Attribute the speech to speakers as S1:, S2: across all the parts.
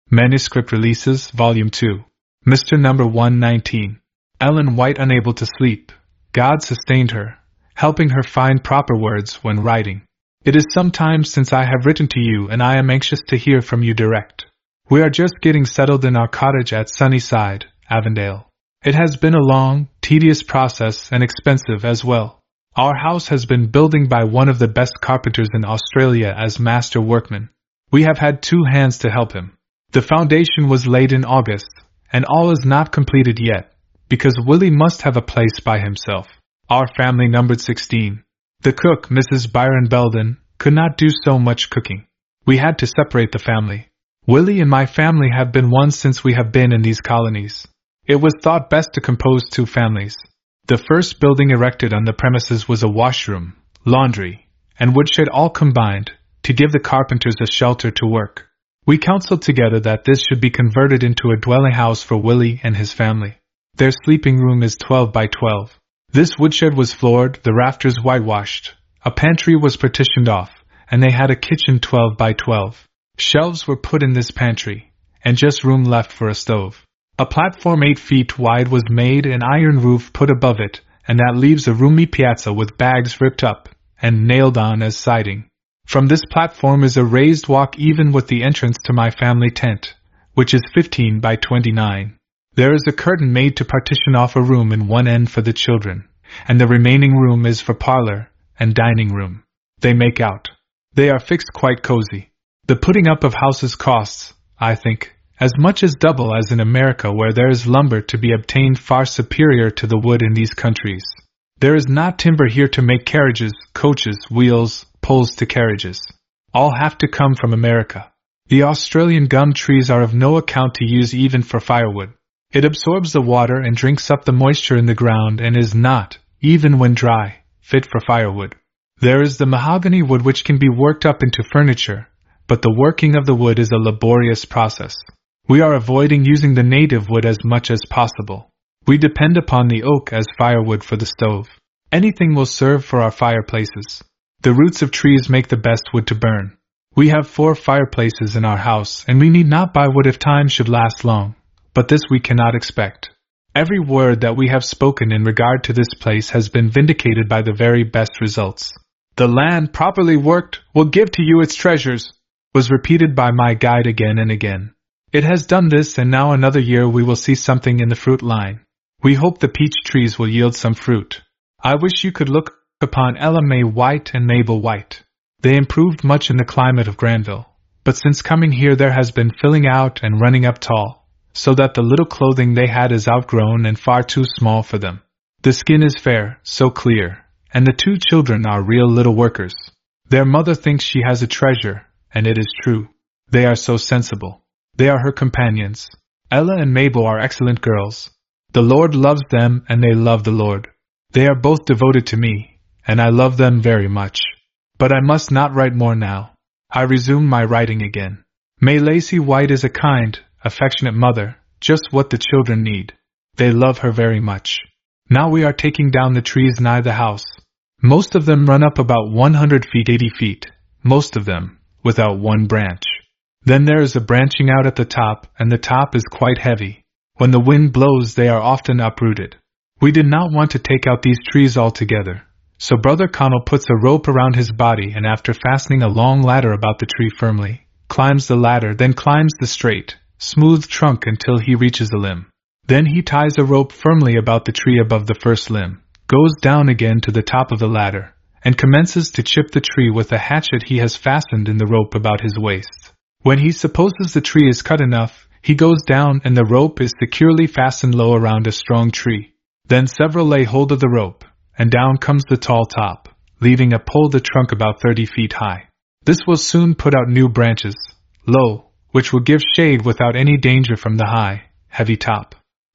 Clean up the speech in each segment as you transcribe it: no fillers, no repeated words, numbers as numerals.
S1: Manuscript Releases, Volume 2. Mr. Number 119. Ellen White unable to sleep. God sustained her, helping her find proper words when writing. It is some time since I have written to you, and I am anxious to hear from you direct. We are just getting settled in our cottage at Sunnyside, Avondale. It has been a long, tedious process and expensive as well. Our house has been building by one of the best carpenters in Australia as master workman. We have had 2 hands to help him. The foundation was laid in August, and all is not completed yet, because Willie must have a place by himself. Our family numbered 16. The cook, Mrs. Byron Belden, could not do so much cooking. We had to separate the family. Willie and my family have been one since we have been in these colonies. It was thought best to compose 2 families. The first building erected on the premises was a washroom, laundry, and woodshed all combined, to give the carpenters a shelter to work. We counseled together that this should be converted into a dwelling house for Willie and his family. Their sleeping room is 12 by 12. This woodshed was floored, the rafters whitewashed, a pantry was partitioned off, and they had a kitchen 12 by 12. Shelves were put in this pantry, and just room left for a stove. A platform 8 feet wide was made, an iron roof put above it, and that leaves a roomy piazza with bags ripped up and nailed on as siding. From this platform is a raised walk even with the entrance to my family tent, which is 15 by 29. There is a curtain made to partition off a room in one end for the children, and the remaining room is for parlor and dining room. They make out. They are fixed quite cozy. The putting up of houses costs, I think, as much as double as in America, where there is lumber to be obtained far superior to the wood in these countries. There is not timber here to make carriages, coaches, wheels, poles to carriages. All have to come from America. The Australian gum trees are of no account to use even for firewood. It absorbs the water and drinks up the moisture in the ground and is not, even when dry, fit for firewood. There is the mahogany wood which can be worked up into furniture, but the working of the wood is a laborious process. We are avoiding using the native wood as much as possible. We depend upon the oak as firewood for the stove. Anything will serve for our fireplaces. The roots of trees make the best wood to burn. We have 4 fireplaces in our house, and we need not buy wood if time should last long. But this we cannot expect. Every word that we have spoken in regard to this place has been vindicated by the very best results. The land, properly worked, will give to you its treasures, was repeated by my guide again and again. It has done this, and now another year we will see something in the fruit line. We hope the peach trees will yield some fruit. I wish you could look upon Ella May White and Mabel White. They improved much in the climate of Granville, but since coming here there has been filling out and running up tall, so that the little clothing they had is outgrown and far too small for them. The skin is fair, so clear, and the 2 children are real little workers. Their mother thinks she has a treasure, and it is true. They are so sensible. They are her companions. Ella and Mabel are excellent girls. The Lord loves them, and they love the Lord. They are both devoted to me, and I love them very much. But I must not write more now. I resume my writing again. May Lacey White is a kind, affectionate mother, just what the children need. They love her very much. Now we are taking down the trees nigh the house. Most of them run up about 100 feet, 80 feet, most of them, without one branch. Then there is a branching out at the top, and the top is quite heavy. When the wind blows they are often uprooted. We did not want to take out these trees altogether, so Brother Connell puts a rope around his body and after fastening a long ladder about the tree firmly, climbs the ladder, then climbs the straight, smooth trunk until he reaches a limb. Then he ties a rope firmly about the tree above the first limb, goes down again to the top of the ladder, and commences to chip the tree with a hatchet he has fastened in the rope about his waist. When he supposes the tree is cut enough, he goes down and the rope is securely fastened low around a strong tree. Then several lay hold of the rope, and down comes the tall top, leaving a pole the trunk about 30 feet high. This will soon put out new branches, low, which will give shade without any danger from the high, heavy top.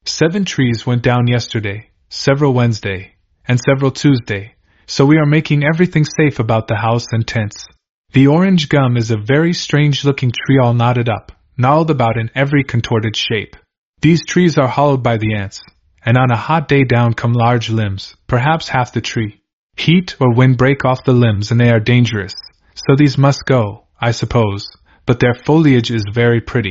S1: 7 trees went down yesterday, several Wednesday, and several Tuesday, so we are making everything safe about the house and tents. The orange gum is a very strange-looking tree all knotted up, gnarled about in every contorted shape. These trees are hollowed by the ants, and on a hot day down come large limbs, perhaps half the tree. Heat or wind break off the limbs and they are dangerous, so these must go, I suppose, but their foliage is very pretty.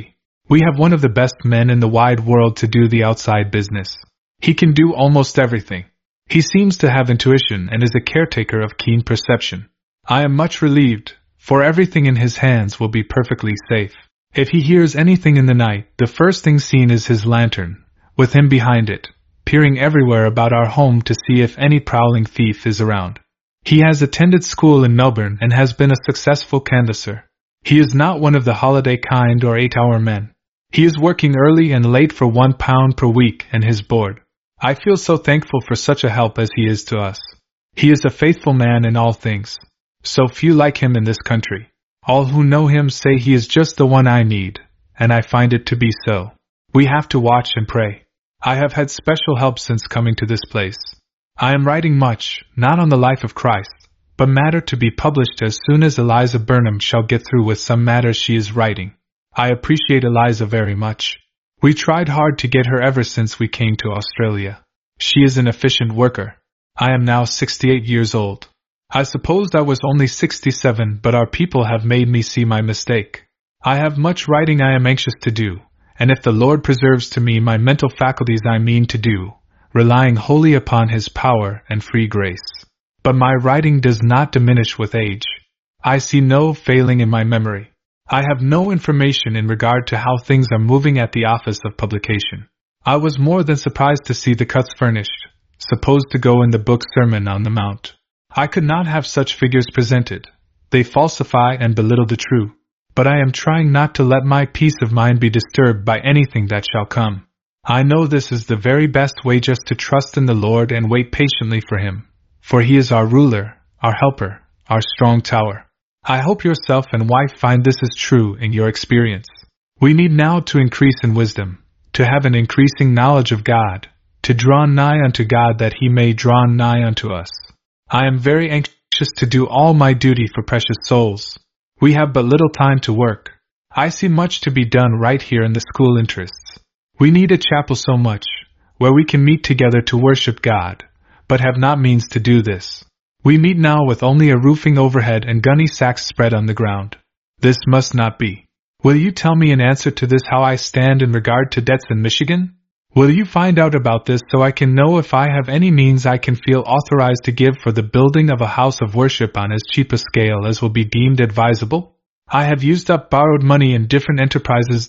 S1: We have one of the best men in the wide world to do the outside business. He can do almost everything. He seems to have intuition and is a caretaker of keen perception. I am much relieved, for everything in his hands will be perfectly safe. If he hears anything in the night, the first thing seen is his lantern, with him behind it, peering everywhere about our home to see if any prowling thief is around. He has attended school in Melbourne and has been a successful canvasser. He is not one of the holiday kind or 8-hour men. He is working early and late for £1 per week and his board. I feel so thankful for such a help as he is to us. He is a faithful man in all things. So few like him in this country. All who know him say he is just the one I need, and I find it to be so. We have to watch and pray. I have had special help since coming to this place. I am writing much, not on the life of Christ, but matter to be published as soon as Eliza Burnham shall get through with some matters she is writing. I appreciate Eliza very much. We tried hard to get her ever since we came to Australia. She is an efficient worker. I am now 68 years old. I supposed I was only 67, but our people have made me see my mistake. I have much writing I am anxious to do, and if the Lord preserves to me my mental faculties I mean to do, relying wholly upon His power and free grace. But my writing does not diminish with age. I see no failing in my memory. I have no information in regard to how things are moving at the office of publication. I was more than surprised to see the cuts furnished, supposed to go in the book Sermon on the Mount. I could not have such figures presented. They falsify and belittle the true. But I am trying not to let my peace of mind be disturbed by anything that shall come. I know this is the very best way, just to trust in the Lord and wait patiently for Him, for He is our ruler, our helper, our strong tower. I hope yourself and wife find this is true in your experience. We need now to increase in wisdom, to have an increasing knowledge of God, to draw nigh unto God that He may draw nigh unto us. I am very anxious to do all my duty for precious souls. We have but little time to work. I see much to be done right here in the school interests. We need a chapel so much, where we can meet together to worship God, but have not means to do this. We meet now with only a roofing overhead and gunny sacks spread on the ground. This must not be. Will you tell me in answer to this how I stand in regard to debts in Michigan? Will you find out about this so I can know if I have any means I can feel authorized to give for the building of a house of worship on as cheap a scale as will be deemed advisable? I have used up borrowed money in different enterprises.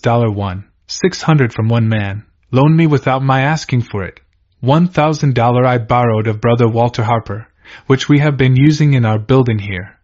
S1: $600 from one man, loaned me without my asking for it. $1,000 I borrowed of Brother Walter Harper, which we have been using in our building here.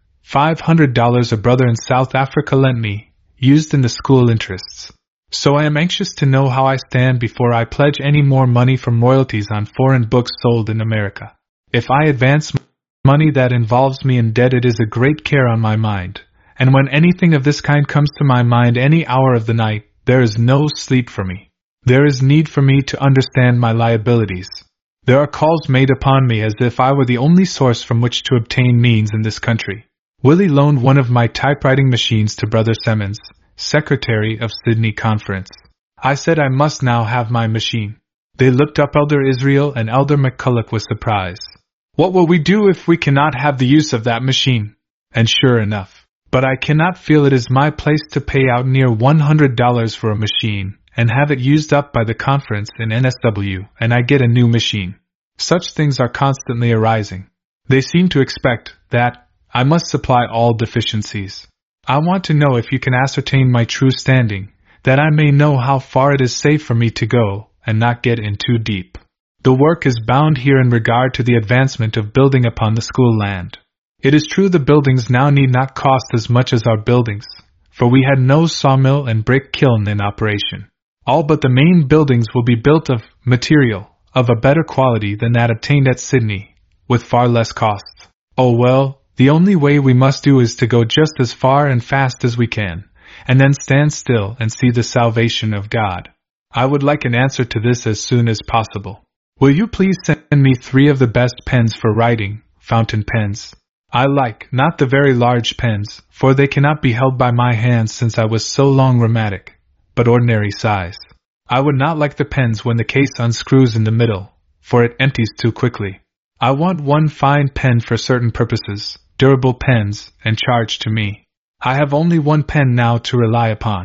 S1: $500 a brother in South Africa lent me, used in the school interests. So I am anxious to know how I stand before I pledge any more money from royalties on foreign books sold in America. If I advance money that involves me in debt, it is a great care on my mind, and when anything of this kind comes to my mind any hour of the night, there is no sleep for me. There is need for me to understand my liabilities. There are calls made upon me as if I were the only source from which to obtain means in this country. Willie loaned one of my typewriting machines to Brother Simmons, Secretary of Sydney Conference. I said I must now have my machine. They looked up Elder Israel and Elder McCulloch with surprise. What will we do if we cannot have the use of that machine? And sure enough. But I cannot feel it is my place to pay out near $100 for a machine, and have it used up by the conference in NSW, and I get a new machine. Such things are constantly arising. They seem to expect that I must supply all deficiencies. I want to know if you can ascertain my true standing, that I may know how far it is safe for me to go, and not get in too deep. The work is bound here in regard to the advancement of building upon the school land. It is true the buildings now need not cost as much as our buildings, for we had no sawmill and brick kiln in operation. All but the main buildings will be built of material of a better quality than that obtained at Sydney, with far less cost. Oh well, the only way we must do is to go just as far and fast as we can, and then stand still and see the salvation of God. I would like an answer to this as soon as possible. Will you please send me 3 of the best pens for writing, fountain pens? I like not the very large pens, for they cannot be held by my hands since I was so long rheumatic, but ordinary size. I would not like the pens when the case unscrews in the middle, for it empties too quickly. I want one fine pen for certain purposes, durable pens, and charged to me. I have only one pen now to rely upon.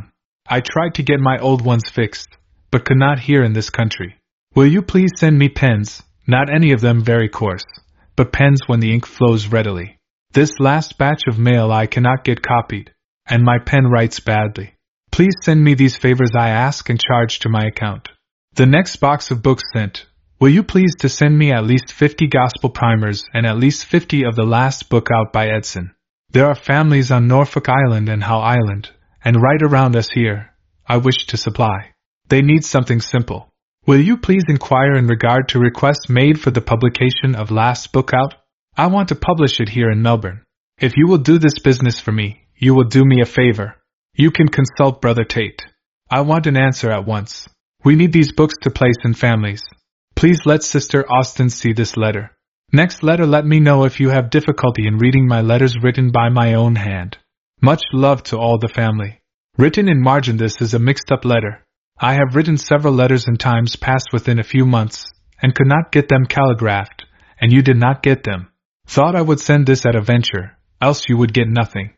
S1: I tried to get my old ones fixed, but could not here in this country. Will you please send me pens, not any of them very coarse, but pens when the ink flows readily. This last batch of mail I cannot get copied, and my pen writes badly. Please send me these favors I ask and charge to my account. The next box of books sent, will you please to send me at least 50 gospel primers and at least 50 of the last book out by Edson. There are families on Norfolk Island and Howe Island, and right around us here, I wish to supply. They need something simple. Will you please inquire in regard to requests made for the publication of last book out? I want to publish it here in Melbourne. If you will do this business for me, you will do me a favor. You can consult Brother Tate. I want an answer at once. We need these books to place in families. Please let Sister Austin see this letter. Next letter, let me know if you have difficulty in reading my letters written by my own hand. Much love to all the family. Written in margin, this is a mixed-up letter. I have written several letters in times past within a few months, and could not get them calligraphed, and you did not get them. Thought I would send this at a venture, else you would get nothing.